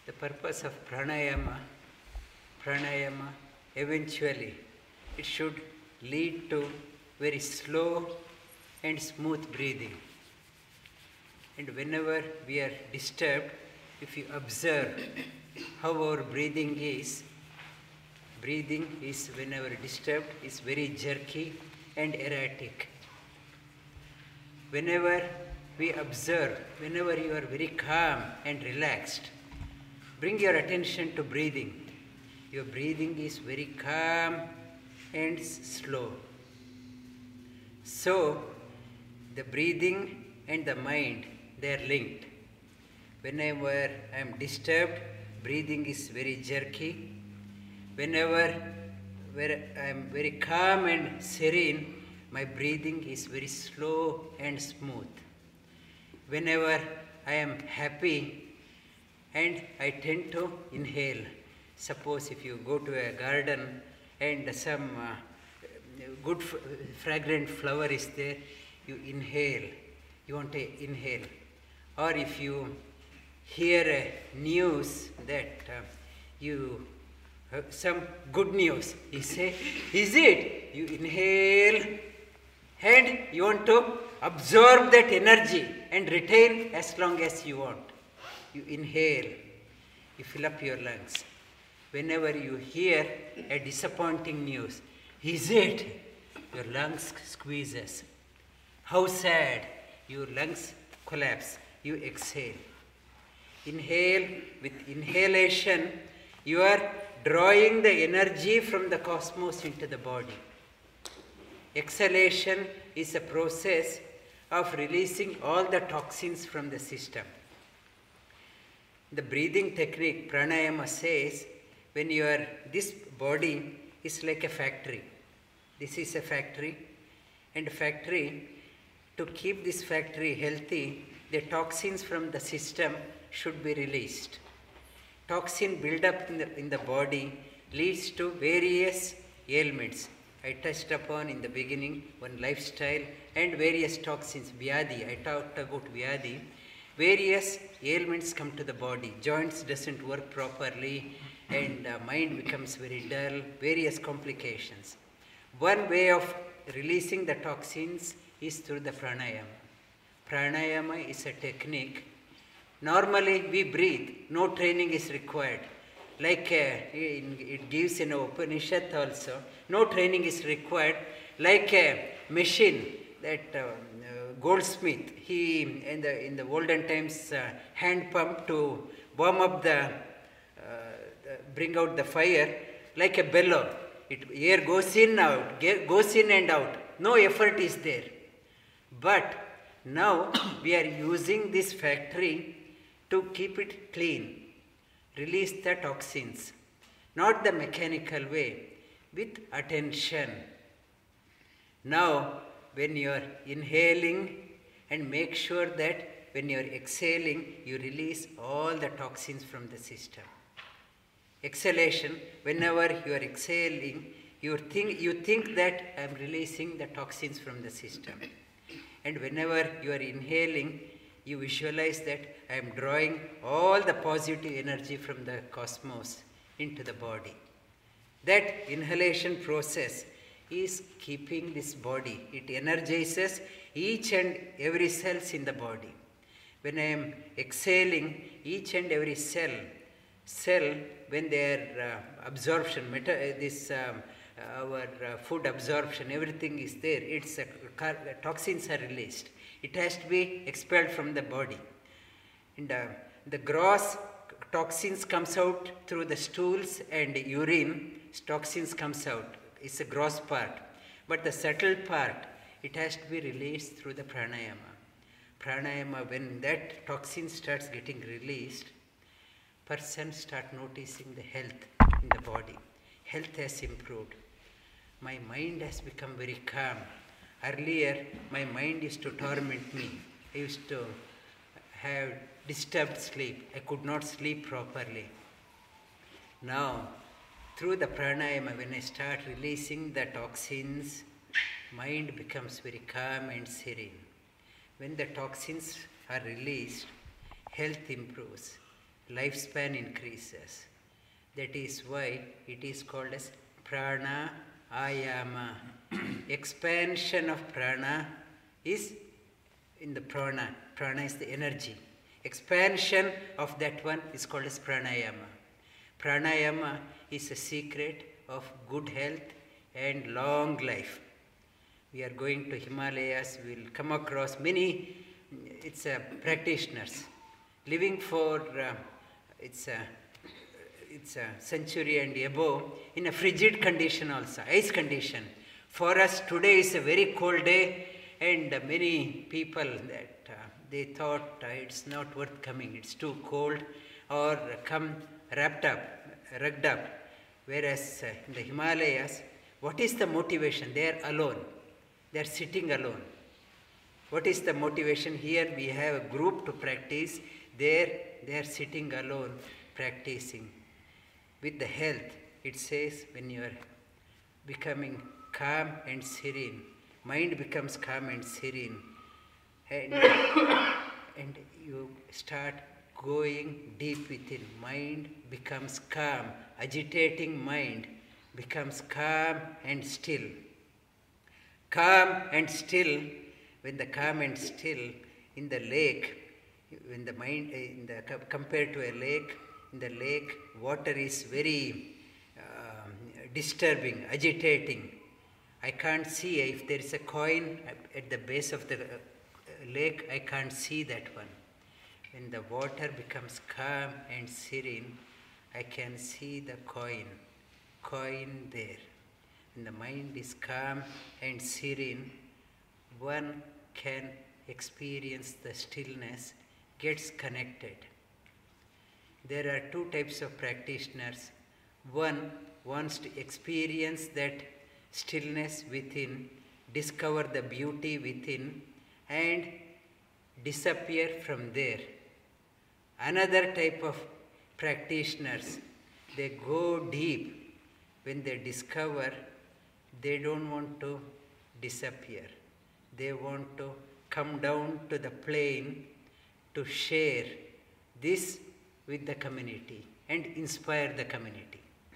The purpose of pranayama eventually it should lead to very slow and smooth breathing. And whenever we are disturbed, if you observe how our breathing is whenever disturbed is very jerky and erratic. Whenever we observe, whenever you are very calm and relaxed, bring your attention to breathing. Your breathing is very calm and slow. So, the breathing and the mind, they are linked. Whenever I am disturbed, breathing is very jerky. Whenever I am very calm and serene, my breathing is very slow and smooth. Whenever I am happy, and I tend to inhale. Suppose if you go to a garden and some good fragrant flower is there, you inhale. You want to inhale. Or if you hear a news that you some good news, you say, is it? You inhale and you want to absorb that energy and retain as long as you want. You inhale, you fill up your lungs. Whenever you hear a disappointing news, is it? Your lungs squeezes. How sad, your lungs collapse. You exhale. Inhale, with inhalation, you are drawing the energy from the cosmos into the body. Exhalation is a process of releasing all the toxins from the system. The breathing technique, pranayama, says, when this body is like a factory. This is a factory, and to keep this factory healthy, the toxins from the system should be released. Toxin build-up in the body leads to various ailments. I touched upon in the beginning one lifestyle and various toxins, vyadhi. I talked about vyadhi. Various ailments come to the body. Joints doesn't work properly and mind becomes very dull, various complications. One way of releasing the toxins is through the pranayama. Pranayama is a technique. Normally we breathe, no training is required. Like it gives in Upanishad also, no training is required. Like a machine that goldsmith, he in the olden times hand pump to warm up bring out the fire, like a bellow. Air goes in and out. No effort is there. But now we are using this factory to keep it clean, release the toxins, not the mechanical way, with attention. Now, when you are inhaling, and make sure that when you are exhaling, you release all the toxins from the system. Exhalation, whenever you are exhaling, you think that I am releasing the toxins from the system. And whenever you are inhaling, you visualize that I am drawing all the positive energy from the cosmos into the body. That inhalation process is keeping this body. It energizes each and every cells in the body. When I am exhaling, each and every cell, when their absorption, our food absorption, everything is there. Toxins are released. It has to be expelled from the body. And the gross toxins comes out through the stools and urine. Toxins comes out. It's a gross part. But the subtle part, it has to be released through the pranayama. Pranayama, when that toxin starts getting released, person start noticing the health in the body. Health has improved. My mind has become very calm. Earlier, my mind used to torment me. I used to have disturbed sleep. I could not sleep properly. Now, through the pranayama, when I start releasing the toxins, mind becomes very calm and serene. When the toxins are released, health improves. lifespan increases. That is why it is called as prana ayama. Expansion of prana is in the prana. Prana is the energy. Expansion of that one is called as pranayama. Pranayama is a secret of good health and long life. We are going to Himalayas. We will come across many practitioners living for it's a century and above in a frigid condition also, ice condition. For us today is a very cold day, and many people that they thought it's not worth coming, it's too cold, or come rugged up. Whereas in the Himalayas, what is the motivation? They are alone. They are sitting alone. What is the motivation? Here we have a group to practice. There they are sitting alone, practicing. With the health, it says when you are becoming calm and serene, mind becomes calm and serene, and you start going deep within. Mind becomes calm. Agitating mind becomes calm and still. Calm and still. When the calm and still in the lake, when the mind compared to a lake, in the lake water is very disturbing, agitating. I can't see if there is a coin at the base of the lake. I can't see that one. When the water becomes calm and serene, I can see the coin there. When the mind is calm and serene, one can experience the stillness, gets connected. There are two types of practitioners. One wants to experience that stillness within, discover the beauty within, and disappear from there. Another type of practitioners, they go deep. When they discover, they don't want to disappear. They want to come down to the plane to share this with the community and inspire the community.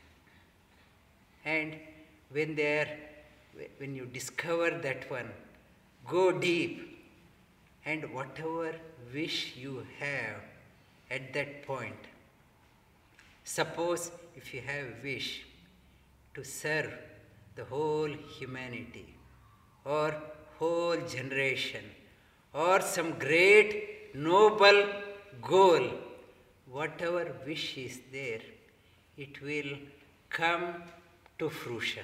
And when you discover that one, go deep, and whatever wish you have at that point. Suppose if you have a wish to serve the whole humanity or whole generation or some great noble goal, whatever wish is there, it will come to fruition.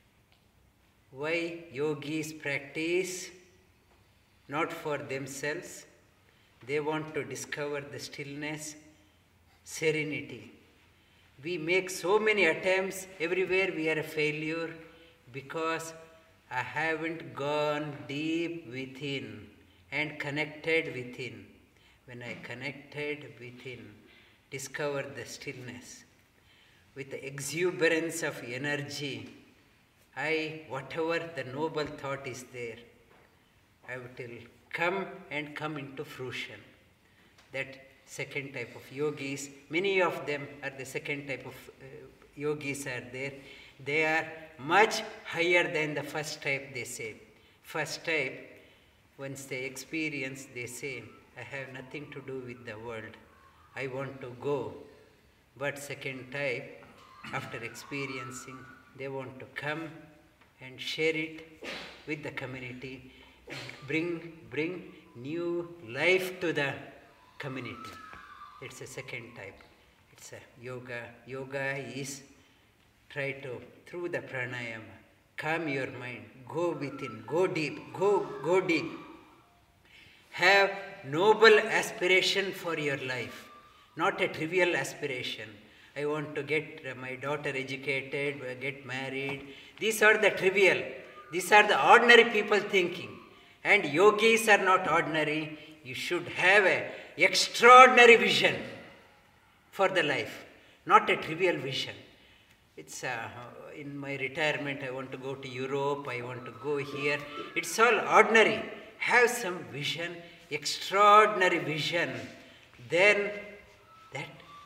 Why yogis practice? Not for themselves. They want to discover the stillness, serenity. We make so many attempts, everywhere we are a failure because I haven't gone deep within and connected within. When I connected within, discovered the stillness, with the exuberance of energy, whatever the noble thought is there, I will come into fruition. That second type of yogis, many of them are the second type of yogis are there. They are much higher than the first type, they say. First type, once they experience, they say, I have nothing to do with the world. I want to go. But second type, after experiencing, they want to come and share it with the community and bring new life to the community. It's a second type. It's a yoga. Yoga is try to, through the pranayama, calm your mind, go within, go deep, go deep. Have noble aspiration for your life, not a trivial aspiration. I want to get my daughter educated, get married. These are the trivial. These are the ordinary people thinking. And yogis are not ordinary. You should have an extraordinary vision for the life, not a trivial vision. It's in my retirement, I want to go to Europe, I want to go here. It's all ordinary. Have some vision, extraordinary vision. Then that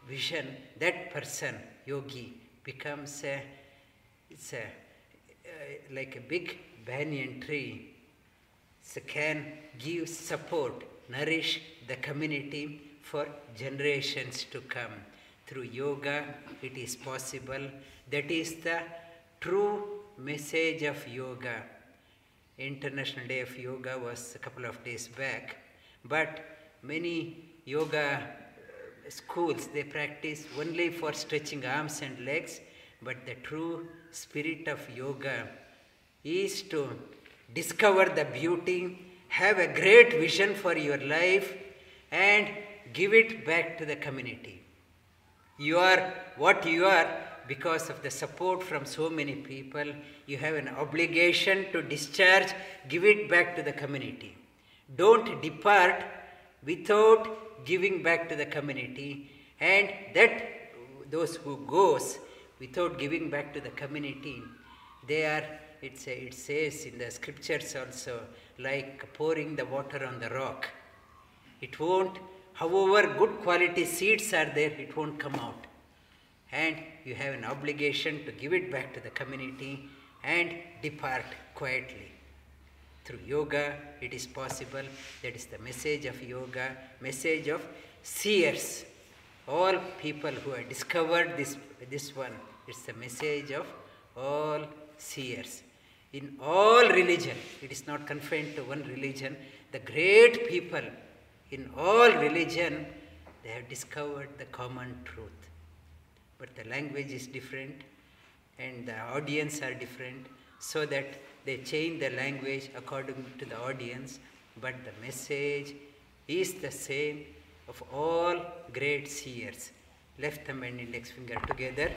vision, that person, yogi, becomes like a big banyan tree. So can give support, nourish the community for generations to come. Through yoga, it is possible. That is the true message of yoga. International Day of Yoga was a couple of days back, but many yoga schools, they practice only for stretching arms and legs, but the true spirit of yoga is to discover the beauty, have a great vision for your life, and give it back to the community. You are what you are because of the support from so many people. You have an obligation to discharge, give it back to the community. Don't depart without giving back to the community, and that those who goes without giving back to the community, they are, it says in the scriptures also, like pouring the water on the rock. It won't, however good quality seeds are there, it won't come out. And you have an obligation to give it back to the community and depart quietly. Through yoga, it is possible. That is the message of yoga, message of seers. All people who have discovered this one, it's the message of all seers. In all religion, it is not confined to one religion. The great people in all religion, they have discovered the common truth. But the language is different and the audience are different, so that they change the language according to the audience, but the message is the same of all great seers. Left thumb and index finger together.